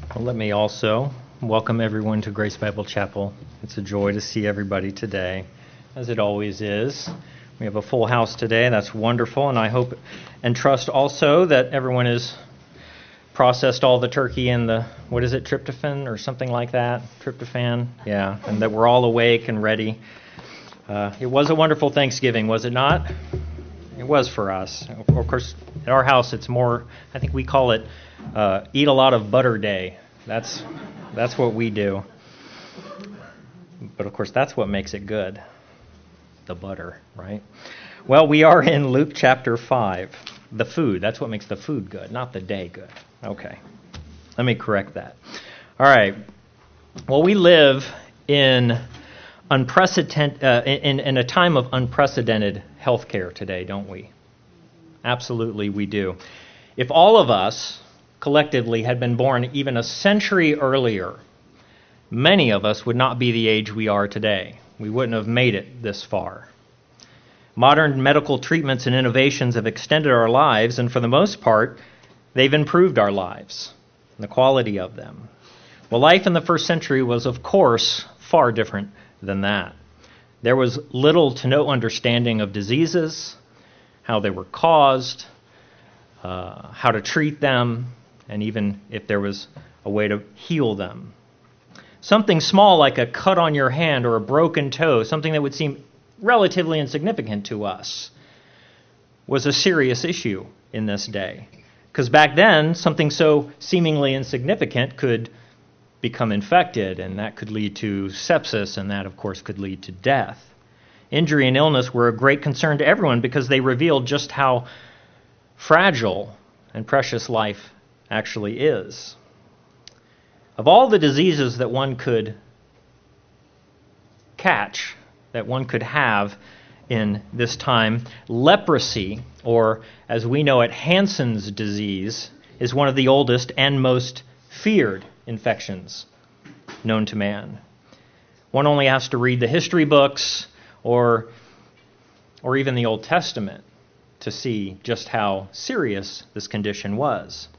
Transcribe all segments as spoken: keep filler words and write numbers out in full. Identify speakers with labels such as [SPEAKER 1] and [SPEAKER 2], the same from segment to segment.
[SPEAKER 1] Well, let me also welcome everyone to Grace Bible Chapel. It's a joy to see everybody today, as it always is. We have a full house today. That's wonderful, and I hope and trust also that everyone has processed all the turkey and the, what is it, tryptophan or something like that? Tryptophan? Yeah, and that we're all awake and ready. Uh, it was a wonderful Thanksgiving, was it not? It was for us. Of course, at our house, it's more, I think we call it uh, eat a lot of butter day. That's that's what we do. But of course, that's what makes it good. The butter, right? Well, we are in Luke chapter five. The food, that's what makes the food good, not the day good. Okay. Let me correct that. All right. Well, we live in unprecedented uh, in, in a time of unprecedented healthcare today, don't we? Absolutely, we do. If all of us collectively had been born even a century earlier, many of us would not be the age we are today. We wouldn't have made it this far. Modern medical treatments and innovations have extended our lives, and for the most part, they've improved our lives and the quality of them. Well, life in the first century was, of course, far different than that. There was little to no understanding of diseases, how they were caused, uh, how to treat them, and even if there was a way to heal them. Something small like a cut on your hand or a broken toe, something that would seem relatively insignificant to us, was a serious issue in this day. Because back then, something so seemingly insignificant could become infected, and that could lead to sepsis, and that, of course, could lead to death. Injury and illness were a great concern to everyone because they revealed just how fragile and precious life actually is. Of all the diseases that one could catch, that one could have in this time, leprosy, or as we know it, Hansen's disease, is one of the oldest and most feared infections known to man. One only has to read the history books or, or even the Old Testament to see just how serious this condition was.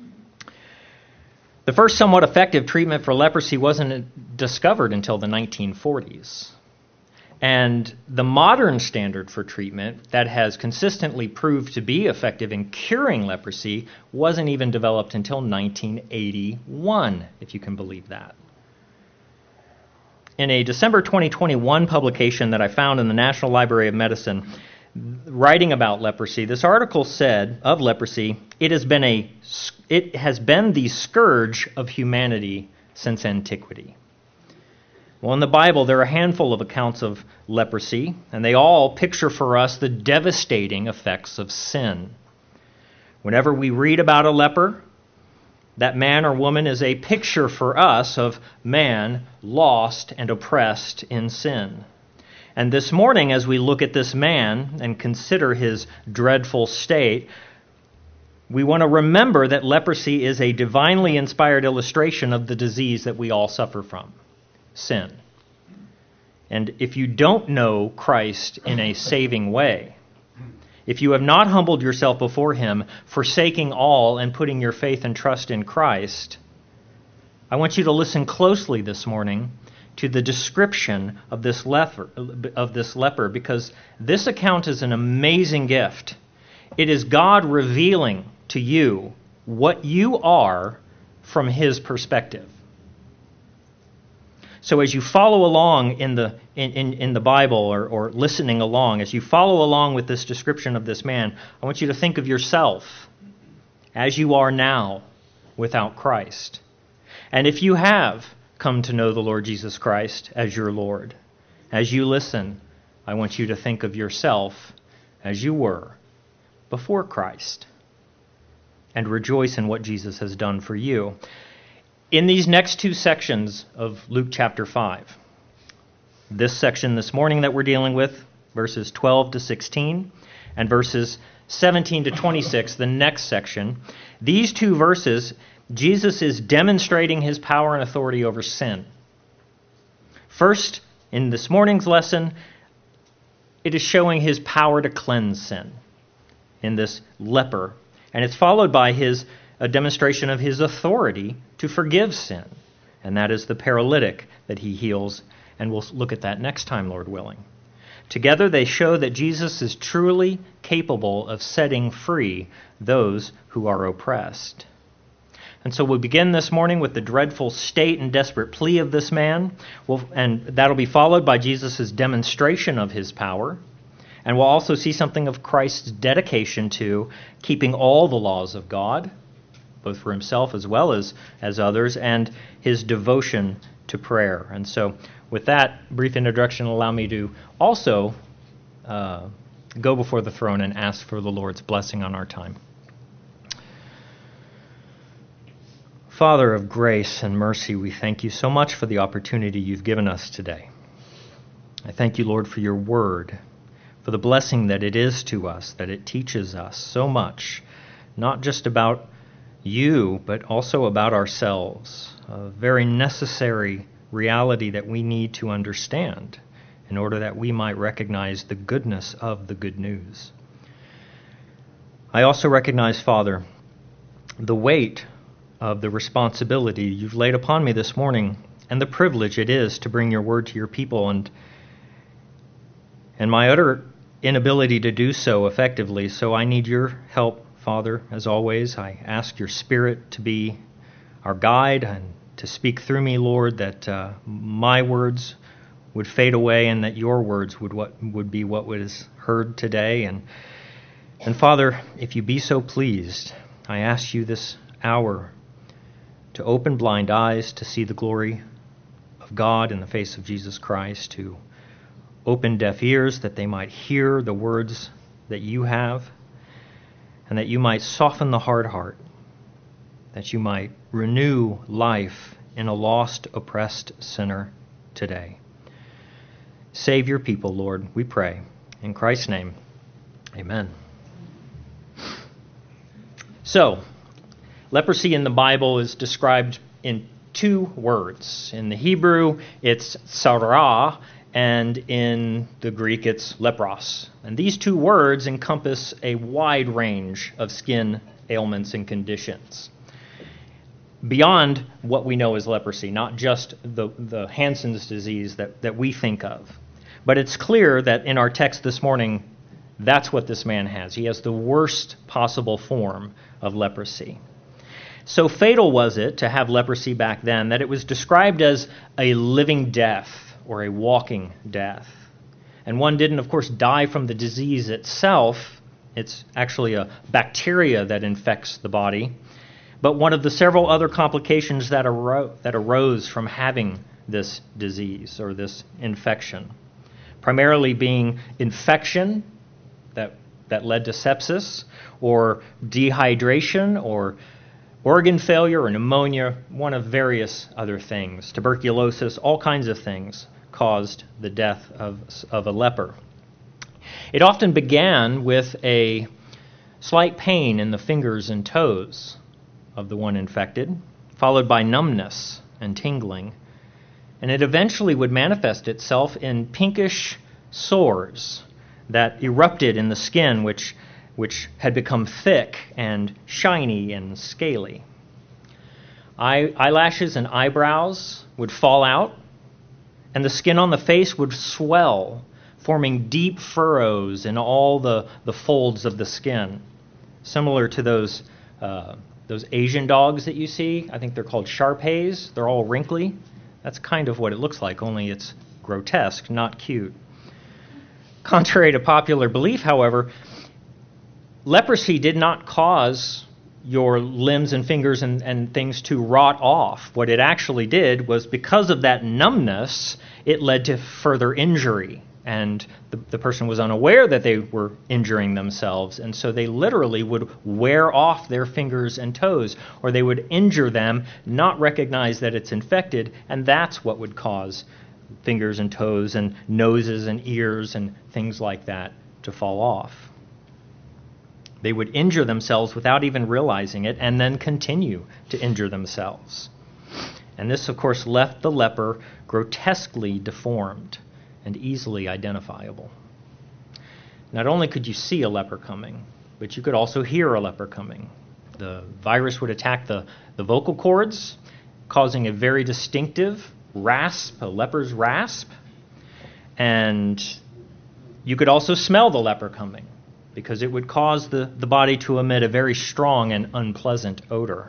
[SPEAKER 1] The first somewhat effective treatment for leprosy wasn't discovered until the nineteen forties. And the modern standard for treatment that has consistently proved to be effective in curing leprosy wasn't even developed until nineteen eighty-one, if you can believe that. In a December twenty twenty-one publication that I found in the National Library of Medicine, writing about leprosy, this article said of leprosy, it has been a it has been the scourge of humanity since antiquity. Well, in the Bible, there are a handful of accounts of leprosy, and they all picture for us the devastating effects of sin. Whenever we read about a leper, that man or woman is a picture for us of man lost and oppressed in sin. And this morning, as we look at this man and consider his dreadful state, we want to remember that leprosy is a divinely inspired illustration of the disease that we all suffer from, sin. And if you don't know Christ in a saving way, if you have not humbled yourself before him, forsaking all and putting your faith and trust in Christ, I want you to listen closely this morning to the description of this leper, of this leper, because this account is an amazing gift. It is God revealing to you what you are from his perspective. So as you follow along in the in, in, in the Bible or, or listening along, as you follow along with this description of this man, I want you to think of yourself as you are now without Christ. And if you have come to know the Lord Jesus Christ as your Lord, as you listen, I want you to think of yourself as you were before Christ and rejoice in what Jesus has done for you. In these next two sections of Luke chapter five, this section this morning that we're dealing with, verses twelve to sixteen, and verses seventeen to twenty-six, the next section, these two verses, Jesus is demonstrating his power and authority over sin. First, in this morning's lesson, it is showing his power to cleanse sin in this leper. And it's followed by his a demonstration of his authority to forgive sin. And that is the paralytic that he heals. And we'll look at that next time, Lord willing. Together they show that Jesus is truly capable of setting free those who are oppressed. And so we'll begin this morning with the dreadful state and desperate plea of this man. We'll, and that'll be followed by Jesus' demonstration of his power. And we'll also see something of Christ's dedication to keeping all the laws of God, both for himself as well as, as others, and his devotion to prayer. And so with that brief introduction, allow me to also uh, go before the throne and ask for the Lord's blessing on our time. Father of grace and mercy, we thank you so much for the opportunity you've given us today. I thank you, Lord, for your word, for the blessing that it is to us, that it teaches us so much, not just about you, but also about ourselves, a very necessary reality that we need to understand in order that we might recognize the goodness of the good news. I also recognize, Father, the weight of the responsibility you've laid upon me this morning and the privilege it is to bring your word to your people, and and my utter inability to do so effectively. So I need your help, Father, as always. I ask your Spirit to be our guide and to speak through me, Lord, that uh, my words would fade away and that your words would what would be what was heard today. And and Father, if you be so pleased, I ask you this hour to open blind eyes to see the glory of God in the face of Jesus Christ, to open deaf ears that they might hear the words that you have, and that you might soften the hard heart, that you might renew life in a lost, oppressed sinner today. Save your people, Lord, we pray. In Christ's name, amen. So, leprosy in the Bible is described in two words. In the Hebrew, it's sarah, and in the Greek, it's lepros. And these two words encompass a wide range of skin ailments and conditions, beyond what we know as leprosy, not just the, the Hansen's disease that, that we think of. But it's clear that in our text this morning, that's what this man has. He has the worst possible form of leprosy. So fatal was it to have leprosy back then that it was described as a living death or a walking death. And one didn't, of course, die from the disease itself. It's actually a bacteria that infects the body. But one of the several other complications that, aro- that arose from having this disease or this infection, primarily being infection that, that led to sepsis, or dehydration, or organ failure or pneumonia, one of various other things. Tuberculosis, all kinds of things caused the death of, of a leper. It often began with a slight pain in the fingers and toes of the one infected, followed by numbness and tingling. And it eventually would manifest itself in pinkish sores that erupted in the skin, which which had become thick and shiny and scaly. Eye, eyelashes and eyebrows would fall out, and the skin on the face would swell, forming deep furrows in all the, the folds of the skin, similar to those uh, those Asian dogs that you see. I think they're called Shar-Peis. They're all wrinkly. That's kind of what it looks like, only it's grotesque, not cute. Contrary to popular belief, however, leprosy did not cause your limbs and fingers and, and things to rot off. What it actually did was, because of that numbness, it led to further injury. And the, the person was unaware that they were injuring themselves, and so they literally would wear off their fingers and toes, or they would injure them, not recognize that it's infected, and that's what would cause fingers and toes and noses and ears and things like that to fall off. They would injure themselves without even realizing it, and then continue to injure themselves. And this, of course, left the leper grotesquely deformed and easily identifiable. Not only could you see a leper coming, but you could also hear a leper coming. the virus would attack the, the vocal cords, causing a very distinctive rasp, a leper's rasp. And you could also smell the leper coming, because it would cause the, the body to emit a very strong and unpleasant odor.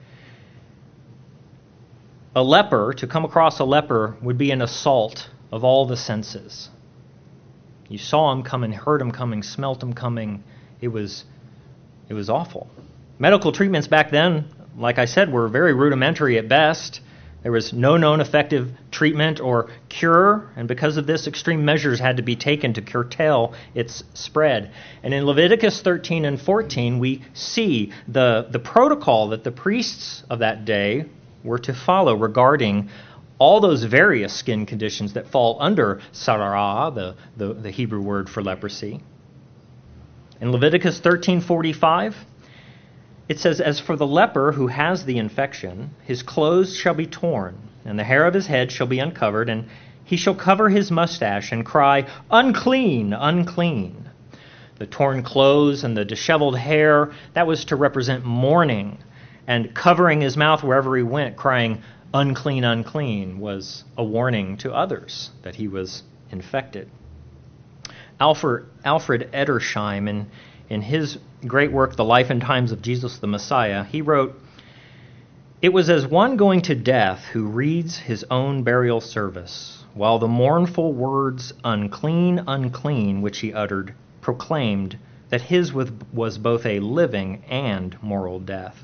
[SPEAKER 1] A leper, to come across a leper, would be an assault of all the senses. You saw him coming, heard him coming, smelt him coming. It was, it was awful. Medical treatments back then, like I said, were very rudimentary at best. There was no known effective treatment or cure, and because of this, extreme measures had to be taken to curtail its spread. And in Leviticus thirteen and fourteen, we see the, the protocol that the priests of that day were to follow regarding all those various skin conditions that fall under sarah, the, the, the Hebrew word for leprosy. In Leviticus thirteen forty-five, it says, "As for the leper who has the infection, his clothes shall be torn, and the hair of his head shall be uncovered, and he shall cover his mustache and cry, 'Unclean, unclean.'" The torn clothes and the disheveled hair, that was to represent mourning, and covering his mouth wherever he went, crying, "Unclean, unclean," was a warning to others that he was infected. Alfred, Alfred Edersheim, in, in his great work, The Life and Times of Jesus the Messiah, he wrote, "It was as one going to death who reads his own burial service, while the mournful words 'unclean, unclean,' which he uttered, proclaimed that his was both a living and moral death."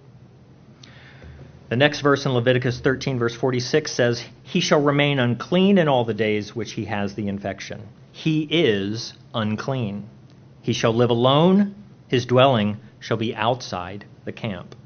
[SPEAKER 1] The next verse in Leviticus thirteen, verse forty-six says, "He shall remain unclean in all the days which he has the infection. He is unclean. He shall live alone. His dwelling shall be outside the camp."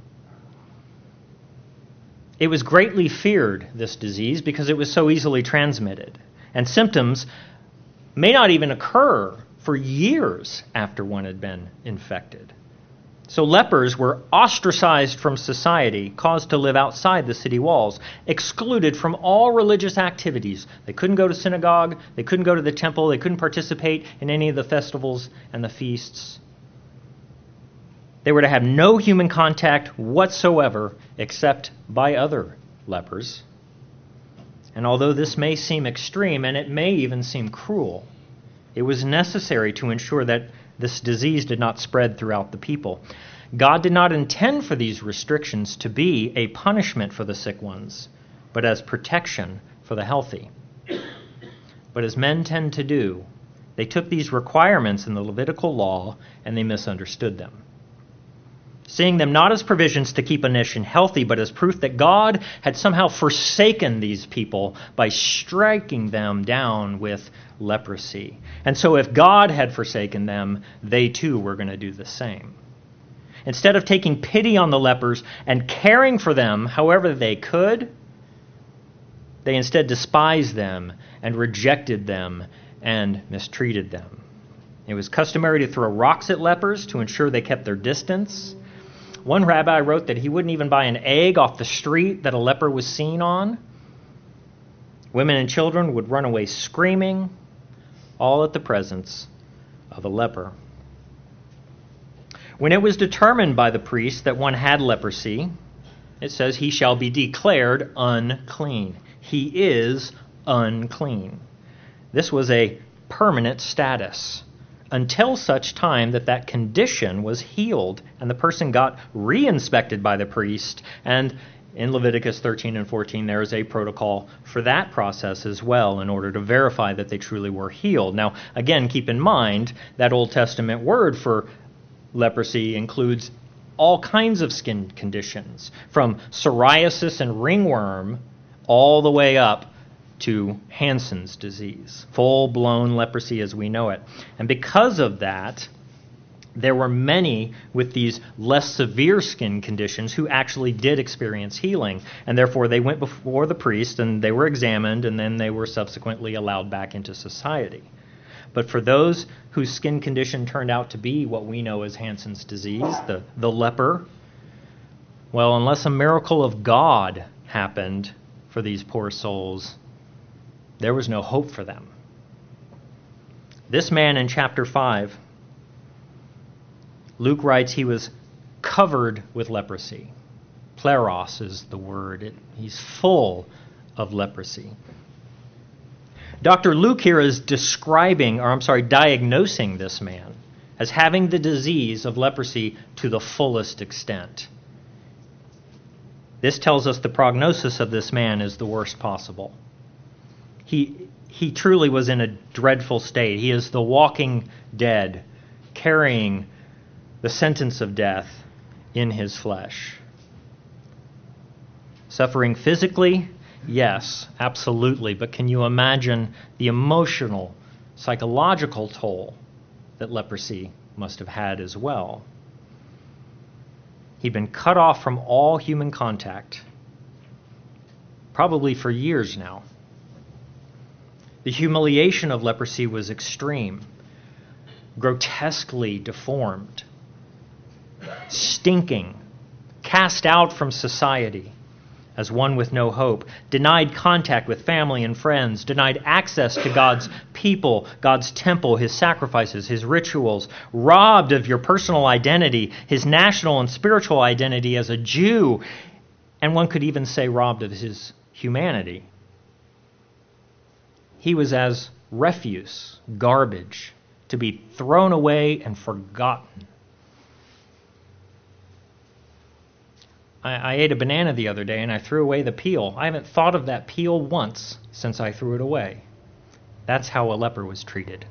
[SPEAKER 1] It was greatly feared, this disease, because it was so easily transmitted, and symptoms may not even occur for years after one had been infected. So lepers were ostracized from society, caused to live outside the city walls, excluded from all religious activities. They couldn't go to synagogue, they couldn't go to the temple, they couldn't participate in any of the festivals and the feasts. They were to have no human contact whatsoever except by other lepers. And although this may seem extreme, and it may even seem cruel, it was necessary to ensure that this disease did not spread throughout the people. God did not intend for these restrictions to be a punishment for the sick ones, but as protection for the healthy. But as men tend to do, they took these requirements in the Levitical law and they misunderstood them, seeing them not as provisions to keep a nation healthy, but as proof that God had somehow forsaken these people by striking them down with leprosy. And so if God had forsaken them, they too were going to do the same. Instead of taking pity on the lepers and caring for them however they could, they instead despised them and rejected them and mistreated them. It was customary to throw rocks at lepers to ensure they kept their distance. One rabbi wrote that he wouldn't even buy an egg off the street that a leper was seen on. Women and children would run away screaming, all at the presence of a leper. When it was determined by the priest that one had leprosy, it says he shall be declared unclean. He is unclean. This was a permanent status until such time that that condition was healed and the person got re-inspected by the priest. And in Leviticus thirteen and fourteen, there is a protocol for that process as well in order to verify that they truly were healed. Now, again, keep in mind that Old Testament word for leprosy includes all kinds of skin conditions, from psoriasis and ringworm all the way up to Hansen's disease, full-blown leprosy as we know it. And because of that, there were many with these less severe skin conditions who actually did experience healing, and therefore they went before the priest and they were examined, and then they were subsequently allowed back into society. But for those whose skin condition turned out to be what we know as Hansen's disease, the, the leper, well, unless a miracle of God happened for these poor souls, there was no hope for them. This man in chapter five, Luke writes he was covered with leprosy. Pleros is the word. It, he's full of leprosy. Doctor Luke here is describing, or I'm sorry, diagnosing this man as having the disease of leprosy to the fullest extent. This tells us the prognosis of this man is the worst possible. He, he truly was in a dreadful state. He is the walking dead, carrying the sentence of death in his flesh. Suffering physically, yes, absolutely. But can you imagine the emotional, psychological toll that leprosy must have had as well? He'd been cut off from all human contact, probably for years now. The humiliation of leprosy was extreme, grotesquely deformed, stinking, cast out from society as one with no hope, denied contact with family and friends, denied access to God's people, God's temple, his sacrifices, his rituals, robbed of your personal identity, his national and spiritual identity as a Jew, and one could even say robbed of his humanity. He was as refuse, garbage, to be thrown away and forgotten. I, I ate a banana the other day and I threw away the peel. I haven't thought of that peel once since I threw it away. That's how a leper was treated.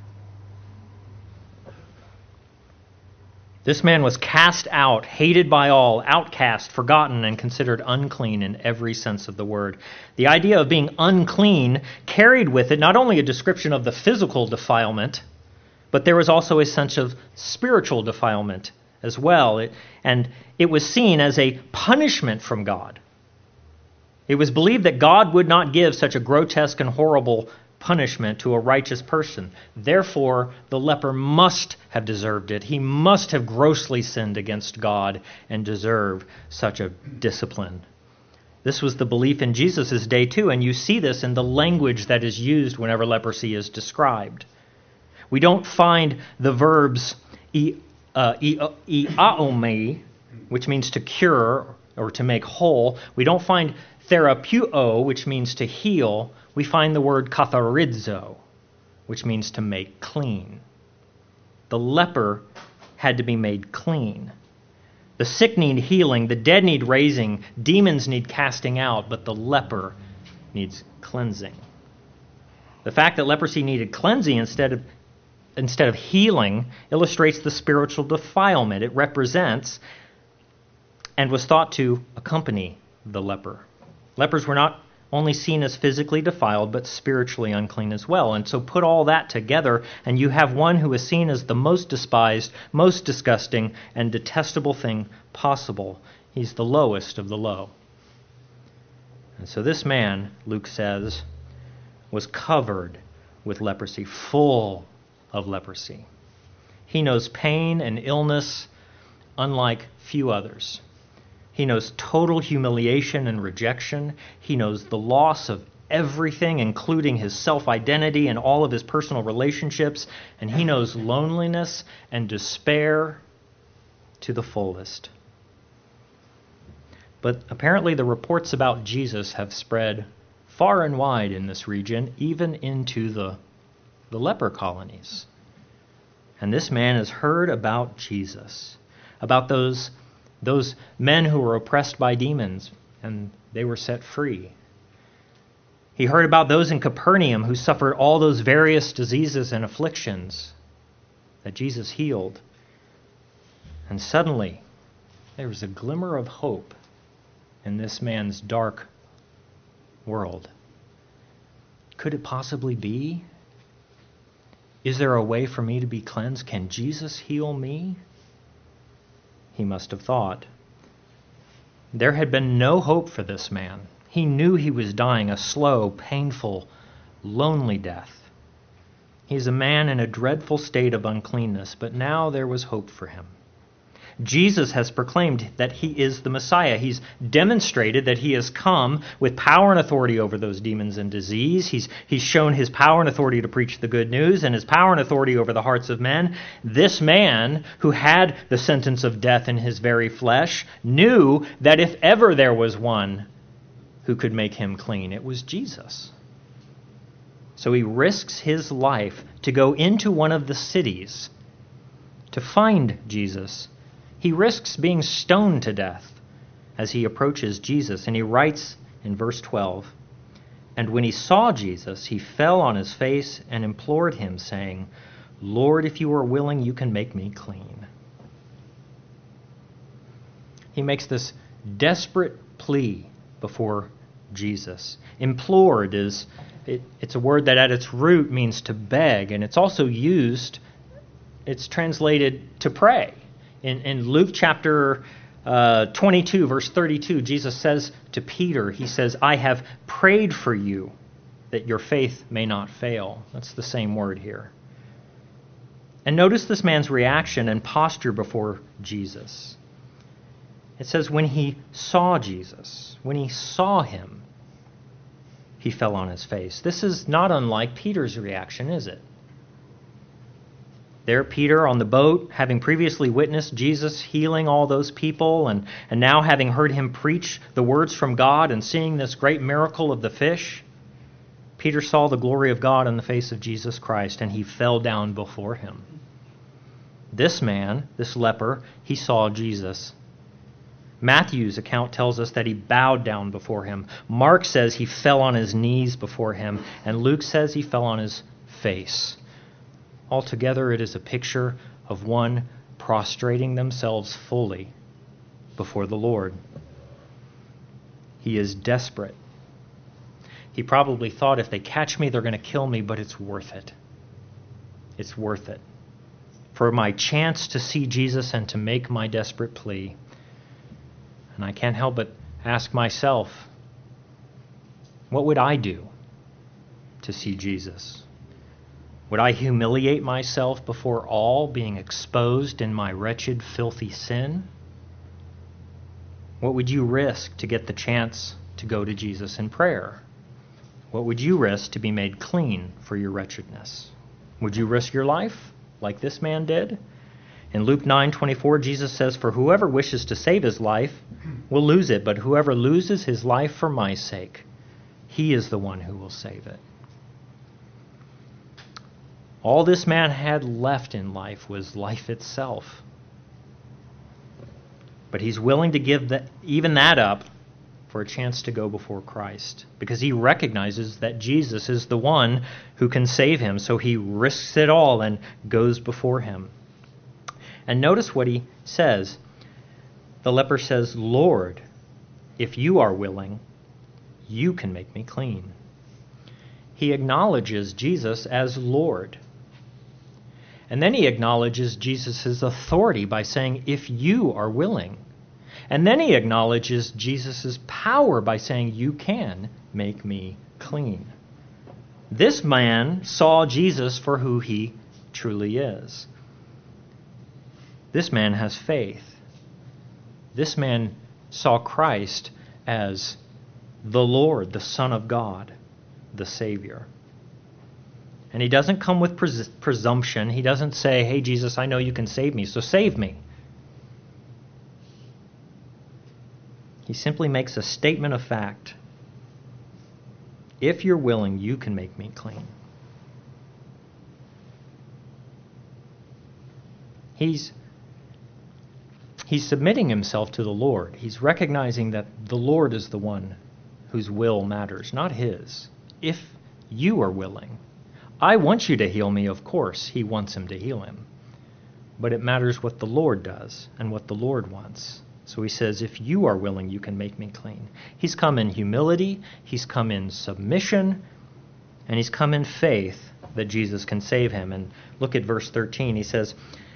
[SPEAKER 1] This man was cast out, hated by all, outcast, forgotten, and considered unclean in every sense of the word. The idea of being unclean carried with it not only a description of the physical defilement, but there was also a sense of spiritual defilement as well. It, and it was seen as a punishment from God. It was believed that God would not give such a grotesque and horrible punishment to a righteous person. Therefore, the leper must have deserved it. He must have grossly sinned against God and deserve such a discipline. This was the belief in Jesus' day too, and you see this in the language that is used whenever leprosy is described. We don't find the verbs e, uh, e, e, aome, which means to cure or to make whole. We don't find therapeuo, which means to heal. We find the word katharizo, which means to make clean. The leper had to be made clean. The sick need healing, the dead need raising, demons need casting out, but the leper needs cleansing. The fact that leprosy needed cleansing instead of instead of healing illustrates the spiritual defilement it represents and was thought to accompany the leper. Lepers were not only seen as physically defiled, but spiritually unclean as well. And so put all that together, and you have one who is seen as the most despised, most disgusting, and detestable thing possible. He's the lowest of the low. And so this man, Luke says, was covered with leprosy, full of leprosy. He knows pain and illness unlike few others. He knows total humiliation and rejection. He knows the loss of everything, including his self-identity and all of his personal relationships. And he knows loneliness and despair to the fullest. But apparently the reports about Jesus have spread far and wide in this region, even into the, the leper colonies. And this man has heard about Jesus, about those Those men who were oppressed by demons, and they were set free. He heard about those in Capernaum who suffered all those various diseases and afflictions that Jesus healed. And suddenly, there was a glimmer of hope in this man's dark world. Could it possibly be? Is there a way for me to be cleansed? Can Jesus heal me? He must have thought. There had been no hope for this man. He knew he was dying a slow, painful, lonely death. He's a man in a dreadful state of uncleanness, but now there was hope for him. Jesus has proclaimed that he is the Messiah. He's demonstrated that he has come with power and authority over those demons and disease. He's, he's shown his power and authority to preach the good news and his power and authority over the hearts of men. This man, who had the sentence of death in his very flesh, knew that if ever there was one who could make him clean, it was Jesus. So he risks his life to go into one of the cities to find Jesus. He risks being stoned to death as he approaches Jesus. And he writes in verse twelve, "And when he saw Jesus, he fell on his face and implored him, saying, 'Lord, if you are willing, you can make me clean.'" He makes this desperate plea before Jesus. Implored is it, it's a word that at its root means to beg, and it's also used, it's translated to pray. In, in Luke chapter uh, twenty-two, verse thirty-two, Jesus says to Peter, he says, "I have prayed for you that your faith may not fail." That's the same word here. And notice this man's reaction and posture before Jesus. It says, when he saw Jesus, when he saw him, he fell on his face. This is not unlike Peter's reaction, is it? There, Peter on the boat, having previously witnessed Jesus healing all those people, and, and now having heard him preach the words from God and seeing this great miracle of the fish, Peter saw the glory of God in the face of Jesus Christ, and he fell down before him. This man, this leper, he saw Jesus. Matthew's account tells us that he bowed down before him. Mark says he fell on his knees before him, and Luke says he fell on his face. Altogether, it is a picture of one prostrating themselves fully before the Lord. He is desperate. He probably thought, if they catch me, they're going to kill me, but it's worth it. It's worth it. For my chance to see Jesus and to make my desperate plea. And I can't help but ask myself, what would I do to see Jesus? Would I humiliate myself before all, being exposed in my wretched, filthy sin? What would you risk to get the chance to go to Jesus in prayer? What would you risk to be made clean for your wretchedness? Would you risk your life like this man did? In Luke nine twenty-four, Jesus says, "For whoever wishes to save his life will lose it, but whoever loses his life for my sake, he is the one who will save it." All this man had left in life was life itself. But he's willing to give the, even that up for a chance to go before Christ, because he recognizes that Jesus is the one who can save him. So he risks it all and goes before him. And notice what he says. The leper says, "Lord, if you are willing, you can make me clean." He acknowledges Jesus as Lord. And then he acknowledges Jesus' authority by saying, "If you are willing." And then he acknowledges Jesus' power by saying, "You can make me clean." This man saw Jesus for who he truly is. This man has faith. This man saw Christ as the Lord, the Son of God, the Savior. And he doesn't come with pres- presumption. He doesn't say, "Hey, Jesus, I know you can save me, so save me." He simply makes a statement of fact. If you're willing, you can make me clean. He's He's submitting himself to the Lord. He's recognizing that the Lord is the one whose will matters, not his. If you are willing. I want you to heal me, of course. He wants him to heal him. But it matters what the Lord does and what the Lord wants. So he says, if you are willing, you can make me clean. He's come in humility. He's come in submission. And he's come in faith that Jesus can save him. And look at verse thirteen. He says,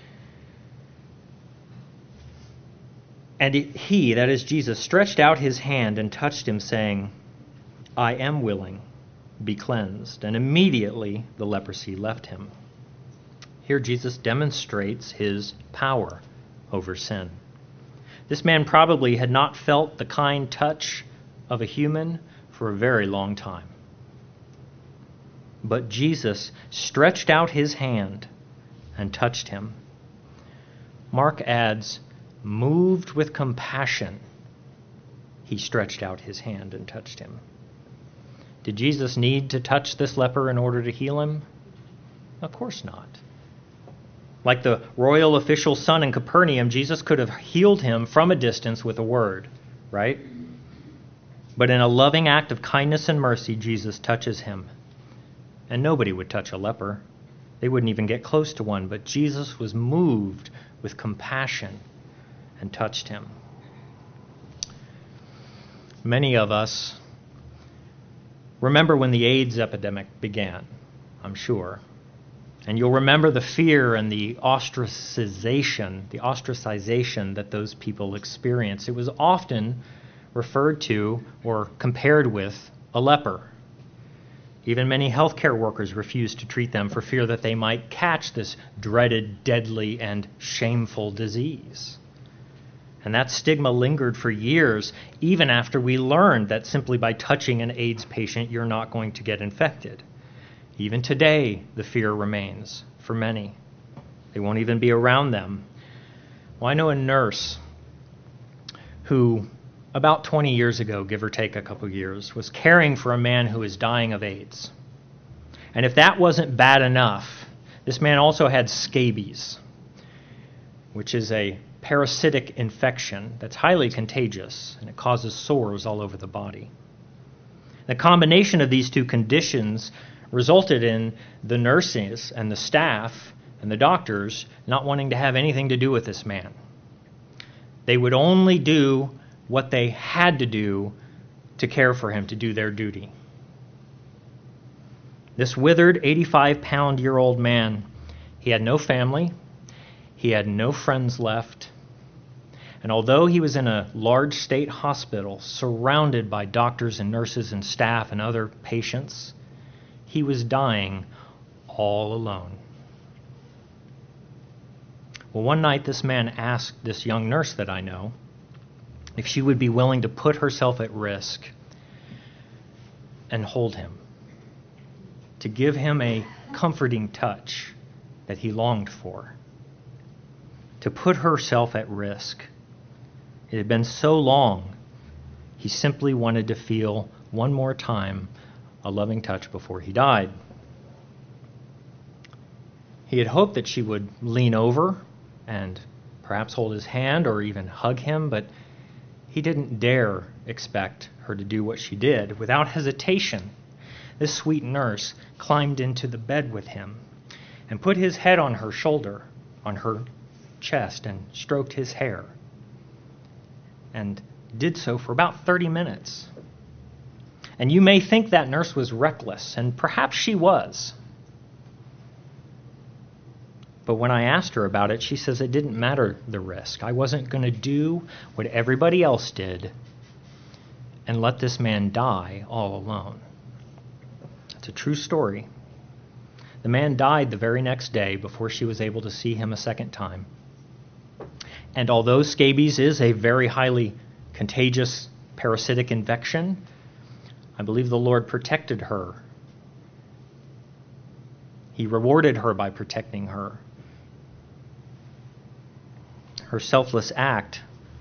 [SPEAKER 1] "And he," that is Jesus, "stretched out his hand and touched him, saying, 'I am willing, be cleansed.' And immediately the leprosy left him." Here Jesus demonstrates his power over sin. This man probably had not felt the kind touch of a human for a very long time. But Jesus stretched out his hand and touched him. Mark adds, moved with compassion, he stretched out his hand and touched him. Did Jesus need to touch this leper in order to heal him? Of course not. Like the royal official's son in Capernaum, Jesus could have healed him from a distance with a word, right? But in a loving act of kindness and mercy, Jesus touches him. And nobody would touch a leper. They wouldn't even get close to one. But Jesus was moved with compassion and touched him. Many of us remember when the AIDS epidemic began, I'm sure. And you'll remember the fear and the ostracization, the ostracization that those people experienced. It was often referred to or compared with a leper. Even many healthcare workers refused to treat them for fear that they might catch this dreaded, deadly, and shameful disease. And that stigma lingered for years, even after we learned that simply by touching an AIDS patient, you're not going to get infected. Even today, the fear remains for many. They won't even be around them. Well, I know a nurse who, about twenty years ago, give or take a couple years, was caring for a man who was dying of AIDS. And if that wasn't bad enough, this man also had scabies, which is a parasitic infection that's highly contagious, and it causes sores all over the body. The combination of these two conditions resulted in the nurses and the staff and the doctors not wanting to have anything to do with this man. They would only do what they had to do to care for him, to do their duty. This withered eighty-five-pound-year-old man, he had no family, he had no friends left, and although he was in a large state hospital surrounded by doctors and nurses and staff and other patients, he was dying all alone. Well, one night this man asked this young nurse that I know if she would be willing to put herself at risk and hold him, to give him a comforting touch that he longed for, to put herself at risk. It had been so long, he simply wanted to feel one more time a loving touch before he died. He had hoped that she would lean over and perhaps hold his hand or even hug him, but he didn't dare expect her to do what she did. Without hesitation, this sweet nurse climbed into the bed with him and put his head on her shoulder, on her chest, and stroked his hair, and did so for about thirty minutes. And you may think that nurse was reckless, and perhaps she was. But when I asked her about it, she says it didn't matter the risk. I wasn't going to do what everybody else did and let this man die all alone. It's a true story. The man died the very next day before she was able to see him a second time. And although scabies is a very highly contagious parasitic infection, I believe the Lord protected her. He rewarded her by protecting her. Her selfless act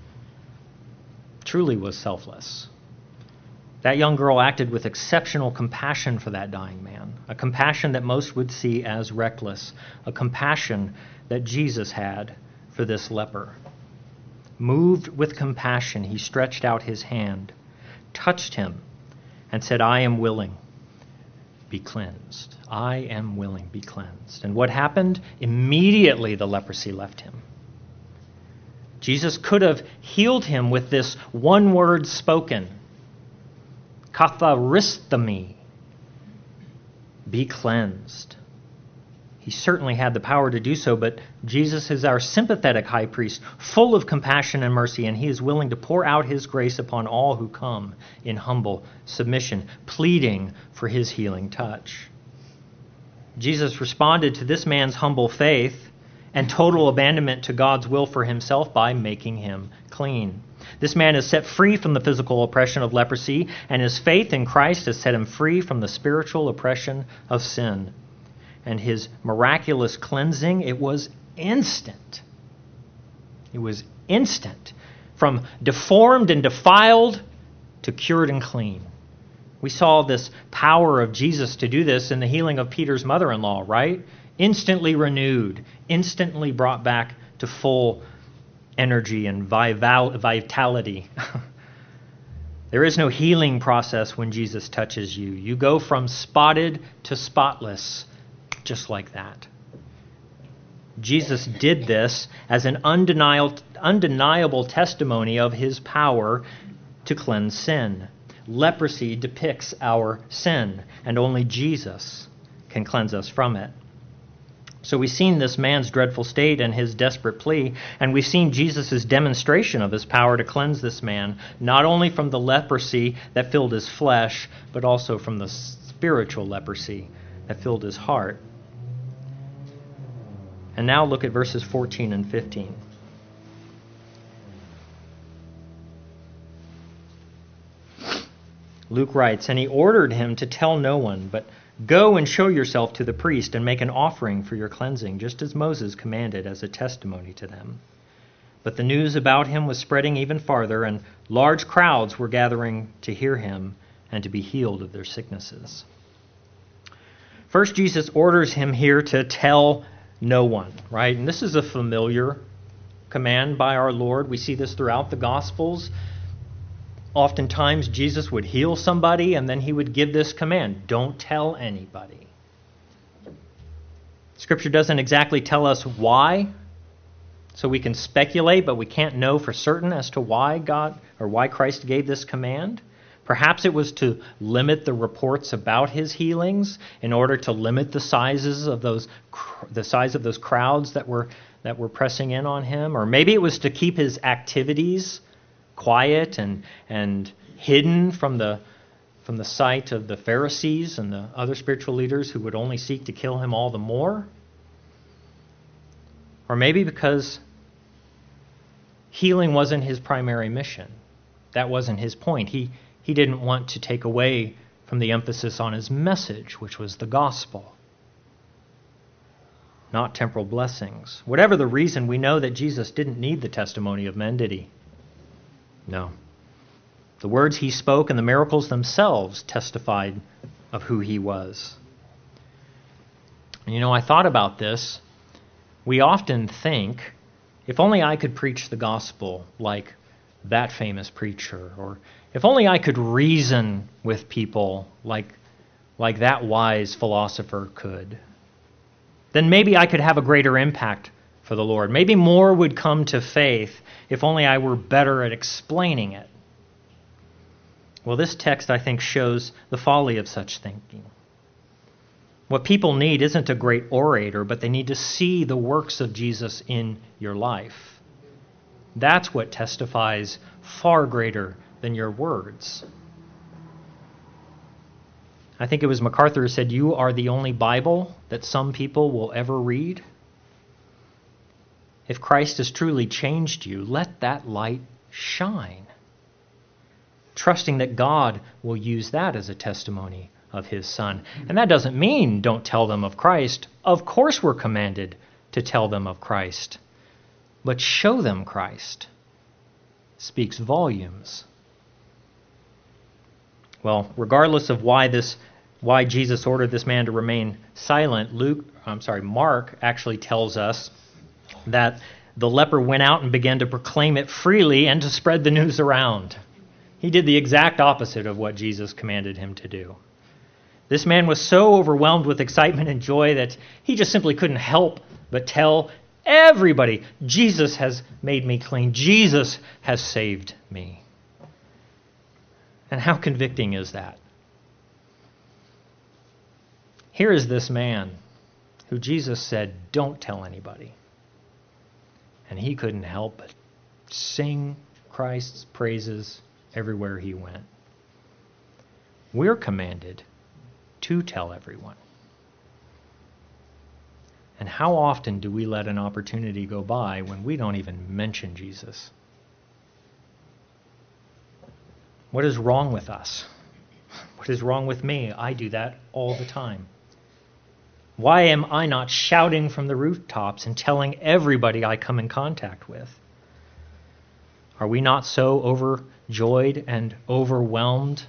[SPEAKER 1] truly was selfless. That young girl acted with exceptional compassion for that dying man, a compassion that most would see as reckless, a compassion that Jesus had for this leper. Moved with compassion, he stretched out his hand, touched him, and said, "I am willing, be cleansed. I am willing, be cleansed." And what happened? Immediately the leprosy left him. Jesus could have healed him with this one word spoken, katharistemi, be cleansed. He certainly had the power to do so, but Jesus is our sympathetic high priest, full of compassion and mercy, and he is willing to pour out his grace upon all who come in humble submission, pleading for his healing touch. Jesus responded to this man's humble faith and total abandonment to God's will for himself by making him clean. This man is set free from the physical oppression of leprosy, and his faith in Christ has set him free from the spiritual oppression of sin. And his miraculous cleansing, it was instant. It was instant. From deformed and defiled to cured and clean. We saw this power of Jesus to do this in the healing of Peter's mother-in-law, right? Instantly renewed, instantly brought back to full energy and vital- vitality. There is no healing process when Jesus touches you. You go from spotted to spotless, just like that. Jesus did this as an undeniable, undeniable testimony of his power to cleanse sin. Leprosy depicts our sin, and only Jesus can cleanse us from it. So we've seen this man's dreadful state and his desperate plea, and we've seen Jesus' demonstration of his power to cleanse this man, not only from the leprosy that filled his flesh, but also from the spiritual leprosy that filled his heart. And now look at verses fourteen and fifteen. Luke writes, "And he ordered him to tell no one, but go and show yourself to the priest and make an offering for your cleansing, just as Moses commanded as a testimony to them." But the news about him was spreading even farther, and large crowds were gathering to hear him and to be healed of their sicknesses. First, Jesus orders him here to tell no one, right? And this is a familiar command by our Lord. We see this throughout the Gospels. Oftentimes, Jesus would heal somebody, and then he would give this command: don't tell anybody. Scripture doesn't exactly tell us why, so we can speculate, but we can't know for certain as to why God or why Christ gave this command. Perhaps it was to limit the reports about his healings, in order to limit the sizes of those the size of those crowds that were that were pressing in on him, or maybe it was to keep his activities quiet and and hidden from the from the sight of the Pharisees and the other spiritual leaders who would only seek to kill him all the more. Or maybe because healing wasn't his primary mission. That wasn't his point. He he didn't want to take away from the emphasis on his message, which was the gospel, not temporal blessings. Whatever the reason, we know that Jesus didn't need the testimony of men, did he? No. The words he spoke and the miracles themselves testified of who he was. And you know, I thought about this. We often think, if only I could preach the gospel like that famous preacher, or if only I could reason with people like, like that wise philosopher could, then maybe I could have a greater impact for the Lord. Maybe more would come to faith if only I were better at explaining it. Well, this text, I think, shows the folly of such thinking. What people need isn't a great orator, but they need to see the works of Jesus in your life. That's what testifies far greater than your words. I think it was MacArthur who said, "You are the only Bible that some people will ever read." If Christ has truly changed you, let that light shine, trusting that God will use that as a testimony of his Son. And that doesn't mean don't tell them of Christ. Of course we're commanded to tell them of Christ. But show them Christ speaks volumes. Well, regardless of why this, why Jesus ordered this man to remain silent, Luke, I'm sorry, Mark actually tells us that the leper went out and began to proclaim it freely and to spread the news around. He did the exact opposite of what Jesus commanded him to do. This man was so overwhelmed with excitement and joy that he just simply couldn't help but tell everybody, Jesus has made me clean. Jesus has saved me. And how convicting is that? Here is this man who Jesus said, don't tell anybody. And he couldn't help but sing Christ's praises everywhere he went. We're commanded to tell everyone. And how often do we let an opportunity go by when we don't even mention Jesus? What is wrong with us? What is wrong with me? I do that all the time. Why am I not shouting from the rooftops and telling everybody I come in contact with? Are we not so overjoyed and overwhelmed?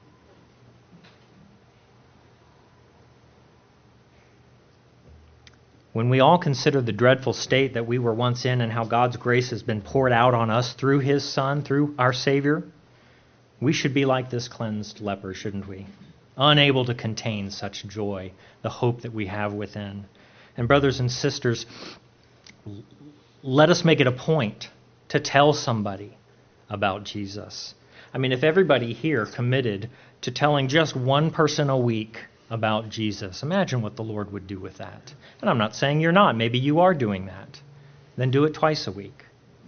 [SPEAKER 1] When we all consider the dreadful state that we were once in and how God's grace has been poured out on us through His Son, through our Savior, we should be like this cleansed leper, shouldn't we? Unable to contain such joy, the hope that we have within. And brothers and sisters, let us make it a point to tell somebody about Jesus. I mean, if everybody here committed to telling just one person a week about Jesus, imagine what the Lord would do with that. And I'm not saying you're not. Maybe you are doing that. Then do it twice a week.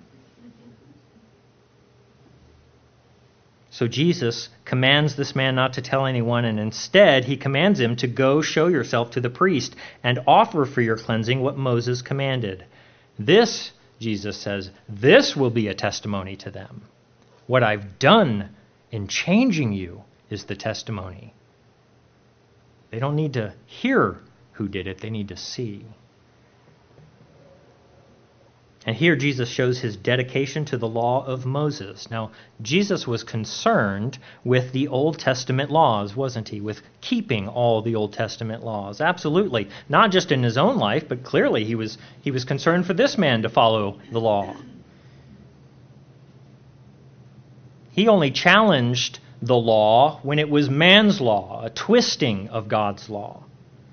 [SPEAKER 1] So Jesus commands this man not to tell anyone, and instead he commands him to go show yourself to the priest and offer for your cleansing what Moses commanded. This, Jesus says, this will be a testimony to them. What I've done in changing you is the testimony. They don't need to hear who did it, they need to see. And here Jesus shows his dedication to the law of Moses. Now, Jesus was concerned with the Old Testament laws, wasn't he? With keeping all the Old Testament laws. Absolutely. Not just in his own life, but clearly he was he was concerned for this man to follow the law. He only challenged the law when it was man's law, a twisting of God's law.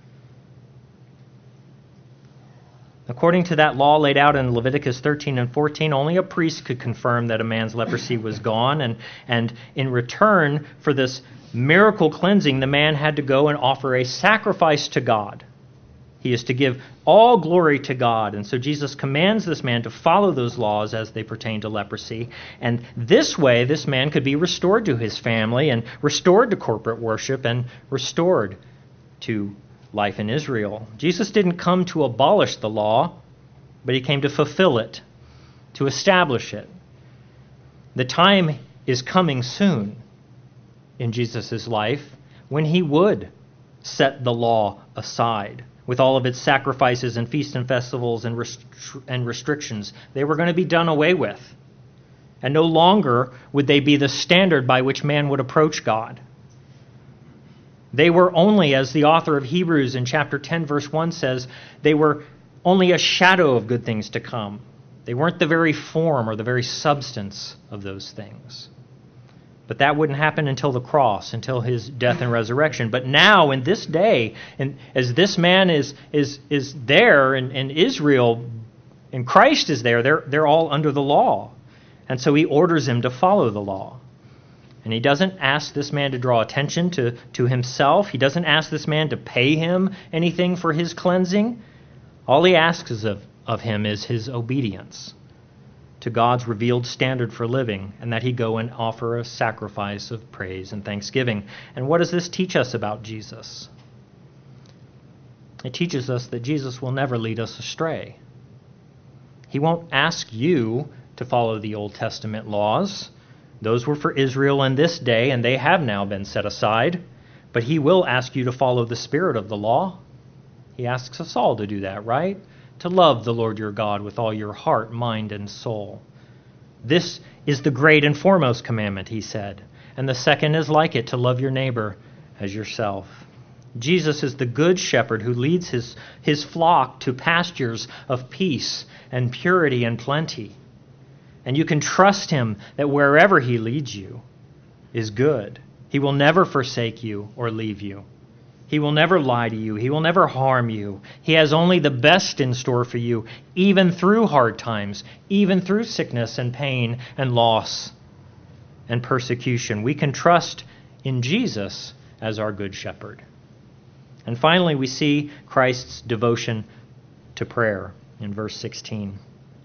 [SPEAKER 1] According to that law laid out in Leviticus thirteen and fourteen, only a priest could confirm that a man's leprosy was gone. And, and in return for this miracle cleansing, the man had to go and offer a sacrifice to God. He is to give all glory to God. And so Jesus commands this man to follow those laws as they pertain to leprosy. And this way, this man could be restored to his family and restored to corporate worship and restored to life in Israel. Jesus didn't come to abolish the law, but he came to fulfill it, to establish it. The time is coming soon in Jesus' life when he would set the law aside with all of its sacrifices and feasts and festivals and, rest- and restrictions. They were going to be done away with. And no longer would they be the standard by which man would approach God. They were only, as the author of Hebrews in chapter ten, verse one says, they were only a shadow of good things to come. They weren't the very form or the very substance of those things. But that wouldn't happen until the cross, until his death and resurrection. But now, in this day, and as this man is is is there in, in Israel, and Christ is there, they're they're all under the law. And so he orders him to follow the law. And he doesn't ask this man to draw attention to, to himself. He doesn't ask this man to pay him anything for his cleansing. All he asks of, of him is his obedience to God's revealed standard for living, and that he go and offer a sacrifice of praise and thanksgiving. And what does this teach us about Jesus? It teaches us that Jesus will never lead us astray. He won't ask you to follow the Old Testament laws. Those were for Israel in this day, and they have now been set aside. But he will ask you to follow the spirit of the law. He asks us all to do that, right? To love the Lord your God with all your heart, mind, and soul. This is the great and foremost commandment, he said. And the second is like it, to love your neighbor as yourself. Jesus is the good shepherd who leads his, his flock to pastures of peace and purity and plenty. And you can trust him that wherever he leads you is good. He will never forsake you or leave you. He will never lie to you. He will never harm you. He has only the best in store for you, even through hard times, even through sickness and pain and loss and persecution. We can trust in Jesus as our good shepherd. And finally, we see Christ's devotion to prayer in verse sixteen.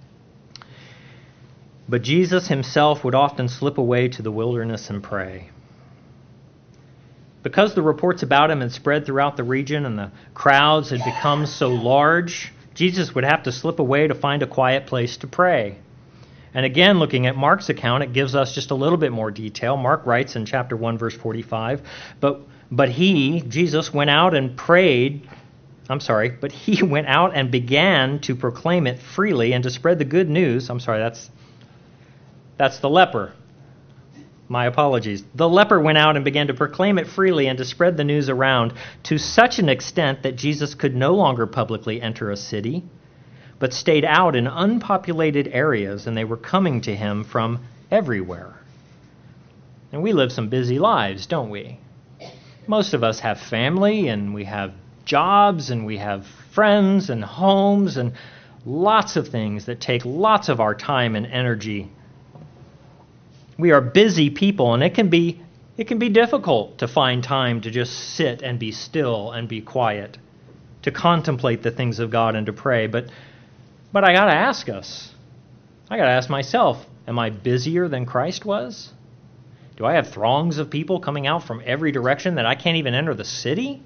[SPEAKER 1] But Jesus himself would often slip away to the wilderness and pray. Because the reports about him had spread throughout the region and the crowds had become so large, Jesus would have to slip away to find a quiet place to pray. And again, looking at Mark's account, it gives us just a little bit more detail. Mark writes in chapter one, verse forty-five, but but he, Jesus, went out and prayed, I'm sorry, but he went out and began to proclaim it freely and to spread the good news. I'm sorry, that's that's the leper. My apologies. The leper went out and began to proclaim it freely and to spread the news around to such an extent that Jesus could no longer publicly enter a city, but stayed out in unpopulated areas, and they were coming to him from everywhere. And we live some busy lives, don't we? Most of us have family, and we have jobs, and we have friends and homes, and lots of things that take lots of our time and energy. We are busy people, and it can be it can be difficult to find time to just sit and be still and be quiet, to contemplate the things of God and to pray. But But I got to ask us, I got to ask myself, am I busier than Christ was? Do I have throngs of people coming out from every direction that I can't even enter the city?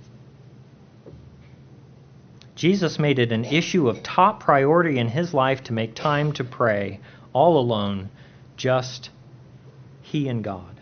[SPEAKER 1] Jesus made it an issue of top priority in his life to make time to pray, all alone, just he and God.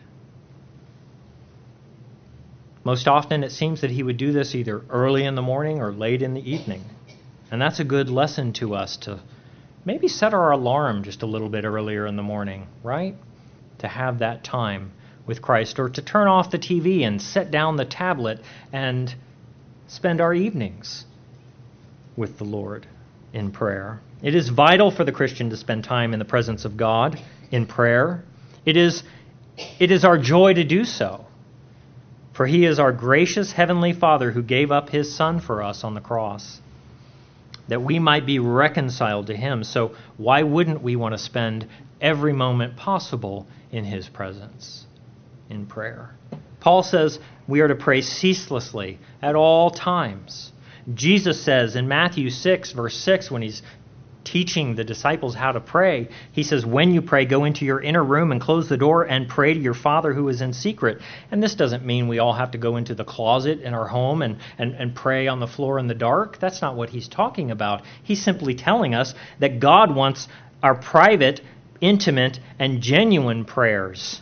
[SPEAKER 1] Most often it seems that he would do this either early in the morning or late in the evening. And that's a good lesson to us to maybe set our alarm just a little bit earlier in the morning, right? To have that time with Christ, or to turn off the T V and set down the tablet and spend our evenings with the Lord in prayer. It is vital for the Christian to spend time in the presence of God in prayer. It is, it is our joy to do so, for he is our gracious heavenly Father who gave up his Son for us on the cross, that we might be reconciled to him. So why wouldn't we want to spend every moment possible in his presence in prayer? Paul says we are to pray ceaselessly at all times. Jesus says in Matthew six, verse six, when he's teaching the disciples how to pray, he says, when you pray, go into your inner room and close the door and pray to your Father who is in secret. And this doesn't mean we all have to go into the closet in our home and, and, and pray on the floor in the dark. That's not what he's talking about. He's simply telling us that God wants our private, intimate, and genuine prayers.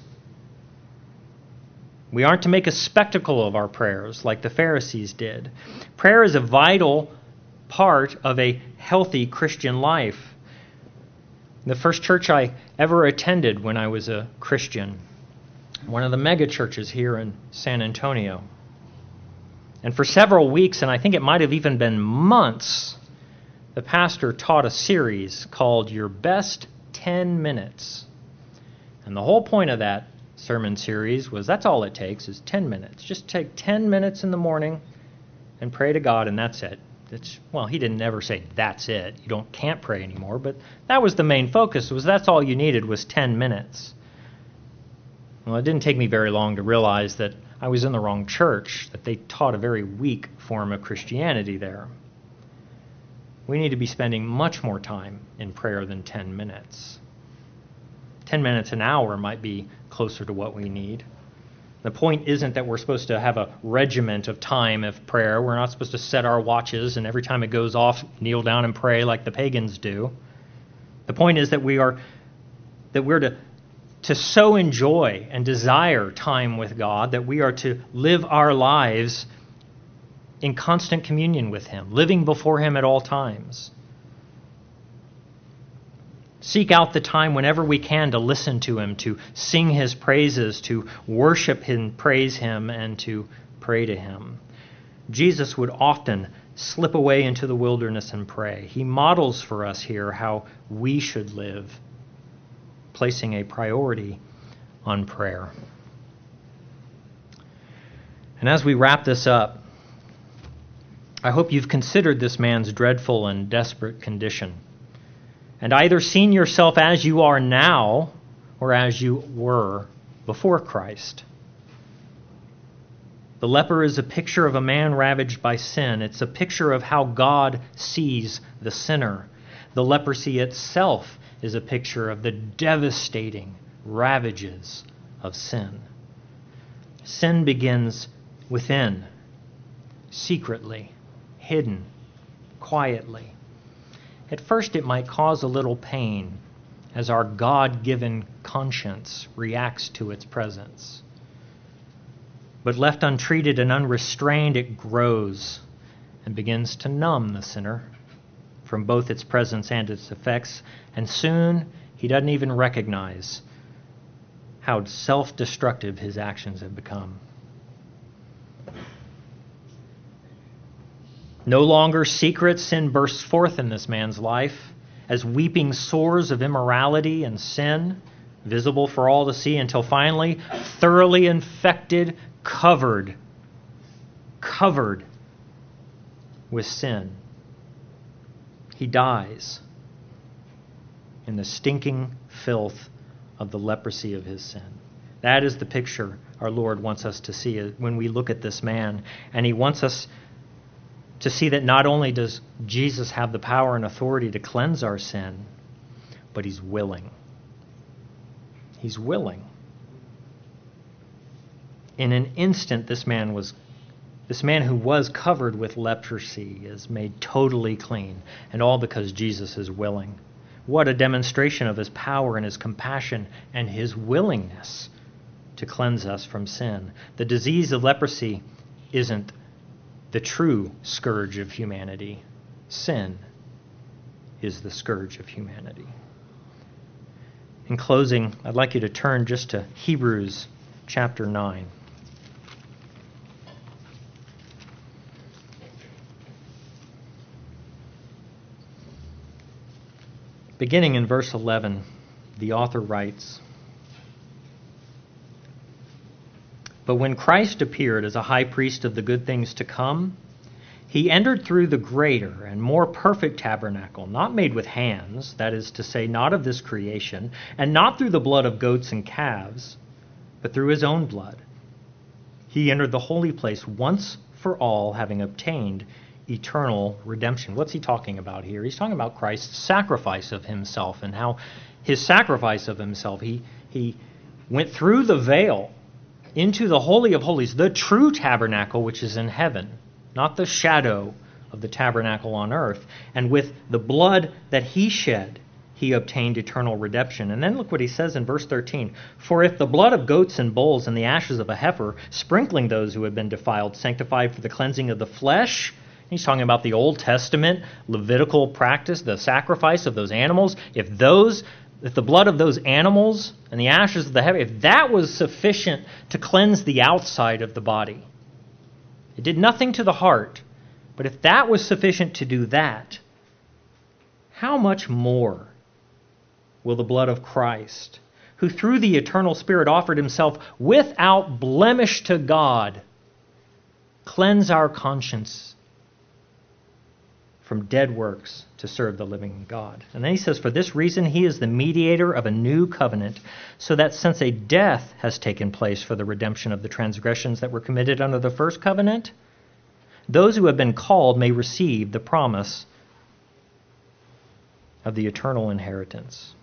[SPEAKER 1] We aren't to make a spectacle of our prayers like the Pharisees did. Prayer is a vital part of a healthy Christian life. The first church I ever attended when I was a Christian, one of the mega churches here in San Antonio. And for several weeks, and I think it might have even been months, the pastor taught a series called Your Best ten minutes. And the whole point of that sermon series was that's all it takes is ten minutes. Just take ten minutes in the morning and pray to God, and that's it. It's, well, he didn't ever say that's it. You don't can't pray anymore, but that was the main focus. Was that's all you needed was ten minutes. Well, it didn't take me very long to realize that I was in the wrong church, that they taught a very weak form of Christianity there. We need to be spending much more time in prayer than ten minutes. ten minutes an hour might be closer to what we need. The point isn't that we're supposed to have a regiment of time of prayer. We're not supposed to set our watches and every time it goes off, kneel down and pray like the pagans do. The point is that we are that we're to to so enjoy and desire time with God that we are to live our lives in constant communion with him, living before him at all times. Seek out the time whenever we can to listen to him, to sing his praises, to worship him, praise him, and to pray to him. Jesus would often slip away into the wilderness and pray. He models for us here how we should live, placing a priority on prayer. And as we wrap this up, I hope you've considered this man's dreadful and desperate condition, and either seen yourself as you are now or as you were before Christ. The leper is a picture of a man ravaged by sin. It's a picture of how God sees the sinner. The leprosy itself is a picture of the devastating ravages of sin. Sin begins within, secretly, hidden, quietly. At first it might cause a little pain as our God-given conscience reacts to its presence. But left untreated and unrestrained, it grows and begins to numb the sinner from both its presence and its effects, and soon he doesn't even recognize how self-destructive his actions have become. No longer secret, sin bursts forth in this man's life as weeping sores of immorality and sin, visible for all to see, until finally, thoroughly infected, covered, covered with sin, he dies in the stinking filth of the leprosy of his sin. That is the picture our Lord wants us to see when we look at this man. And he wants us to see that not only does Jesus have the power and authority to cleanse our sin, but he's willing. He's willing. In an instant, this man was This man who was covered with leprosy is made totally clean, and all because Jesus is willing. What a demonstration of his power and his compassion and his willingness to cleanse us from sin. The disease of leprosy isn't the true scourge of humanity. Sin is the scourge of humanity. In closing, I'd like you to turn just to Hebrews chapter nine. Beginning in verse eleven, the author writes, "But when Christ appeared as a high priest of the good things to come, he entered through the greater and more perfect tabernacle, not made with hands, that is to say, not of this creation, and not through the blood of goats and calves, but through his own blood. He entered the holy place once for all, having obtained eternal redemption." What's he talking about here? He's talking about Christ's sacrifice of himself and how his sacrifice of himself, he, he went through the veil into the Holy of Holies, the true tabernacle which is in heaven, not the shadow of the tabernacle on earth. And with the blood that he shed, he obtained eternal redemption. And then look what he says in verse thirteen. "For if the blood of goats and bulls and the ashes of a heifer, sprinkling those who have been defiled, sanctified for the cleansing of the flesh," he's talking about the Old Testament Levitical practice, the sacrifice of those animals. If those, if the blood of those animals and the ashes of the heifer, if that was sufficient to cleanse the outside of the body, it did nothing to the heart, but if that was sufficient to do that, how much more will the blood of Christ, who through the eternal Spirit offered himself without blemish to God, cleanse our conscience from dead works to serve the living God? And then he says, "For this reason he is the mediator of a new covenant, so that since a death has taken place for the redemption of the transgressions that were committed under the first covenant, those who have been called may receive the promise of the eternal inheritance."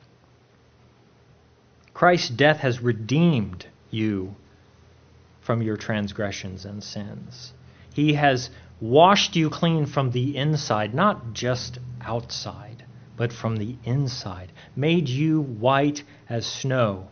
[SPEAKER 1] Christ's death has redeemed you from your transgressions and sins. He has washed you clean from the inside, not just outside, but from the inside, made you white as snow,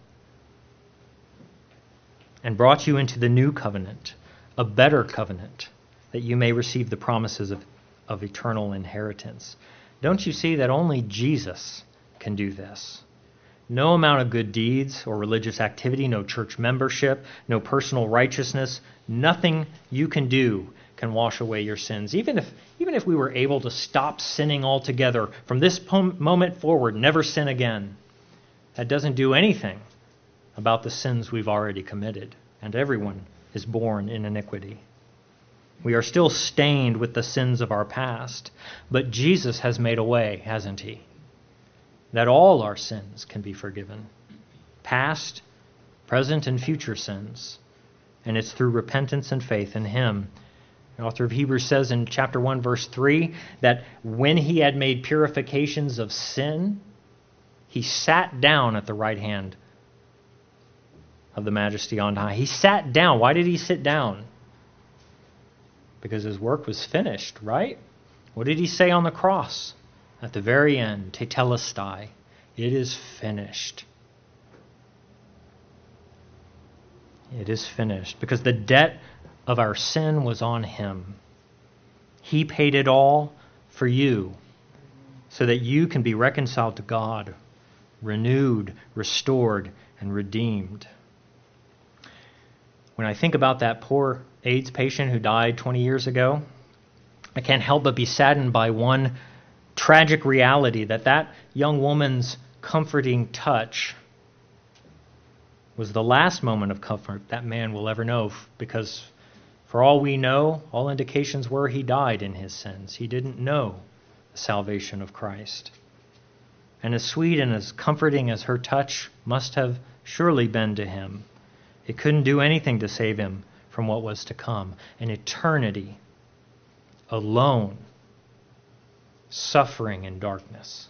[SPEAKER 1] and brought you into the new covenant, a better covenant, that you may receive the promises of, of eternal inheritance. Don't you see that only Jesus can do this? No amount of good deeds or religious activity, no church membership, no personal righteousness, nothing you can do can wash away your sins. Even if even if we were able to stop sinning altogether from this moment forward, never sin again, that doesn't do anything about the sins we've already committed. And everyone is born in iniquity. We are still stained with the sins of our past, but Jesus has made a way, hasn't he? That all our sins can be forgiven. Past, present, and future sins. And it's through repentance and faith in him. The author of Hebrews says in chapter one, verse three, that when he had made purifications of sin, he sat down at the right hand of the Majesty on high. He sat down. Why did he sit down? Because his work was finished, right? What did he say on the cross? At the very end, tetelestai, it is finished. It is finished. Because the debt of our sin was on him. He paid it all for you so that you can be reconciled to God, renewed, restored, and redeemed. When I think about that poor AIDS patient who died twenty years ago, I can't help but be saddened by one tragic reality, that that young woman's comforting touch was the last moment of comfort that man will ever know, because for all we know, all indications were he died in his sins. He didn't know the salvation of Christ. And as sweet and as comforting as her touch must have surely been to him, it couldn't do anything to save him from what was to come. An eternity alone, suffering in darkness.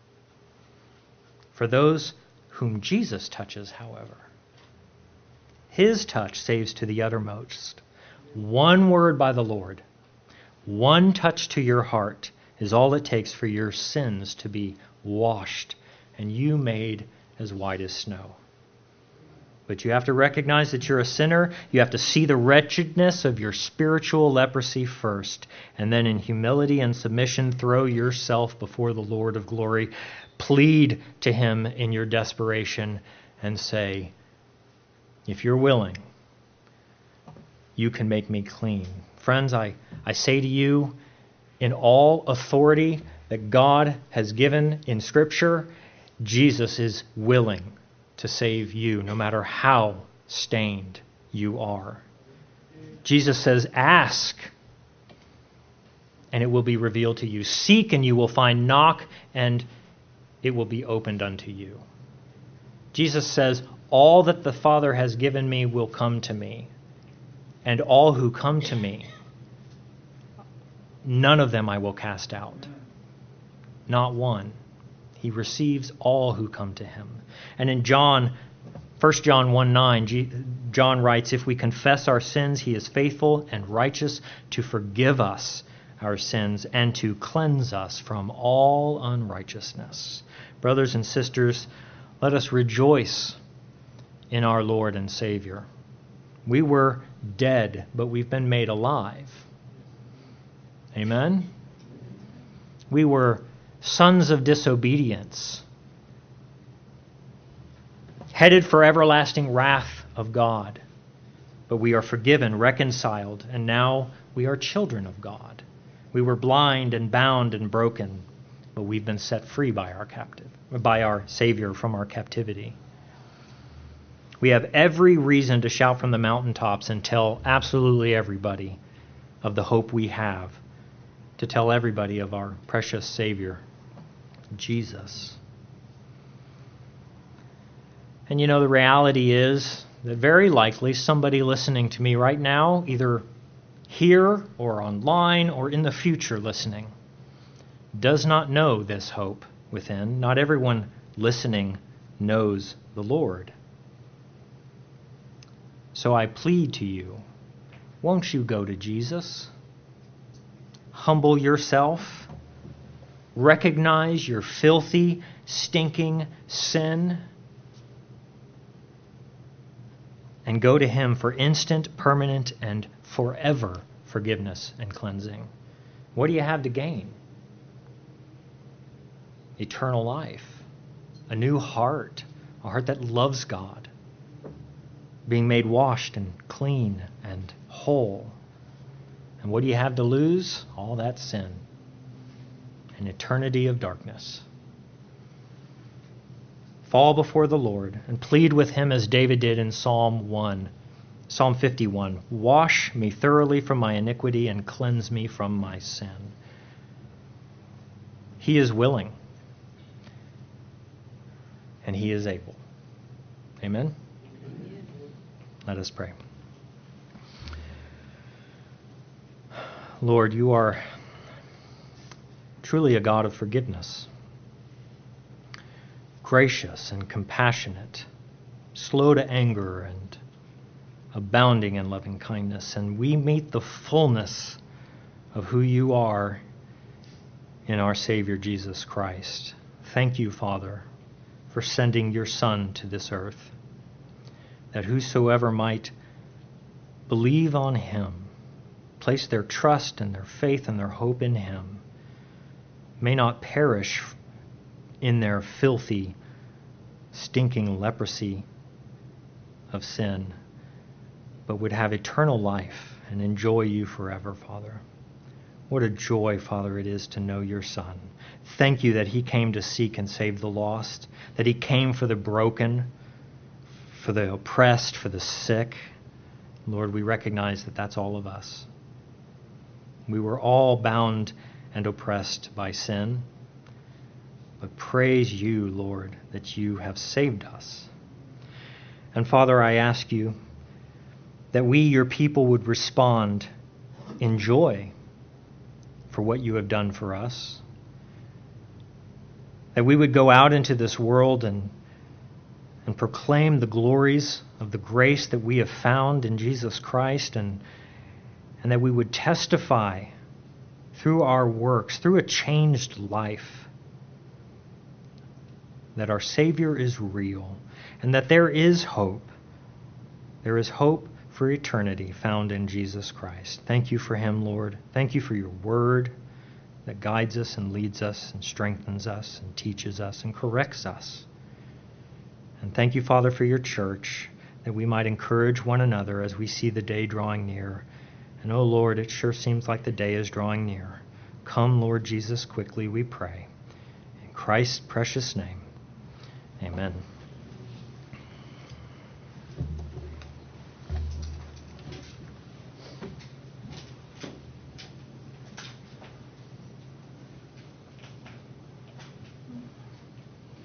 [SPEAKER 1] For those whom Jesus touches, however, his touch saves to the uttermost. One word by the Lord, one touch to your heart is all it takes for your sins to be washed and you made as white as snow. But you have to recognize that you're a sinner. You have to see the wretchedness of your spiritual leprosy first, and then in humility and submission throw yourself before the Lord of glory. Plead to him in your desperation and say, if you're willing, you can make me clean. Friends, I, I say to you, in all authority that God has given in Scripture, Jesus is willing to save you, no matter how stained you are. Jesus says, ask, and it will be revealed to you. Seek, and you will find. Knock, and it will be opened unto you. Jesus says, all that the Father has given me will come to me, and all who come to me, none of them I will cast out. Not one. He receives all who come to him. And in John, First John one nine, John writes, if we confess our sins, he is faithful and righteous to forgive us our sins and to cleanse us from all unrighteousness. Brothers and sisters, let us rejoice in our Lord and Savior. We were dead, but we've been made alive. Amen? We were sons of disobedience, headed for everlasting wrath of God. But we are forgiven, reconciled, and now we are children of God. We were blind and bound and broken, but we've been set free by our captive, by our Savior from our captivity. We have every reason to shout from the mountaintops and tell absolutely everybody of the hope we have, to tell everybody of our precious Savior, Jesus. And you know, the reality is that very likely somebody listening to me right now, either here or online or in the future listening, does not know this hope within. Not everyone listening knows the Lord. So I plead to you, won't you go to Jesus? Humble yourself. Recognize your filthy, stinking sin. And go to him for instant, permanent, and forever forgiveness and cleansing. What do you have to gain? Eternal life. A new heart. A heart that loves God. Being made washed and clean and whole. And what do you have to lose? All that sin. An eternity of darkness. Fall before the Lord and plead with him as David did in Psalm one, Psalm fifty-one. Wash me thoroughly from my iniquity and cleanse me from my sin. He is willing. And he is able. Amen? Amen. Let us pray. Lord, you are truly a God of forgiveness, gracious and compassionate, slow to anger, and abounding in loving kindness. And we meet the fullness of who you are in our Savior Jesus Christ. Thank you, Father, for sending your Son to this earth, that whosoever might believe on him, place their trust and their faith and their hope in him, may not perish in their filthy, stinking leprosy of sin, but would have eternal life and enjoy you forever, Father. What a joy, Father, it is to know your Son. Thank you that he came to seek and save the lost, that he came for the broken, for the oppressed, for the sick. Lord, we recognize that that's all of us. We were all bound and oppressed by sin, but praise you, Lord, that you have saved us. And Father, I ask you that we, your people, would respond in joy for what you have done for us. That we would go out into this world and, and proclaim the glories of the grace that we have found in Jesus Christ, and, and that we would testify through our works, through a changed life, that our Savior is real, and that there is hope. There is hope for eternity found in Jesus Christ. Thank you for him, Lord. Thank you for your word that guides us and leads us and strengthens us and teaches us and corrects us. And thank you, Father, for your church, that we might encourage one another as we see the day drawing near. And, oh, Lord, it sure seems like the day is drawing near. Come, Lord Jesus, quickly, we pray. In Christ's precious name, amen.